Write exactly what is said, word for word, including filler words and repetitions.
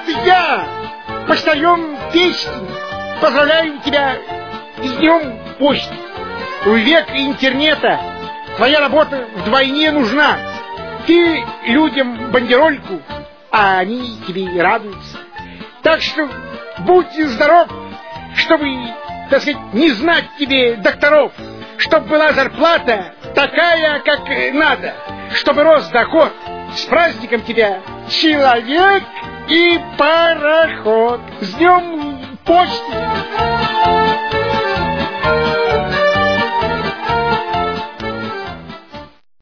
я, почтальон Печкин, поздравляю тебя с днем почты. В век интернета твоя работа вдвойне нужна. Ты людям бандерольку, а они тебе радуются. Так что будь здоров, чтобы, так сказать, не знать тебе докторов, чтобы была зарплата такая, как надо, чтобы рос доход. С праздником тебя, человек и пароход. С днем почты!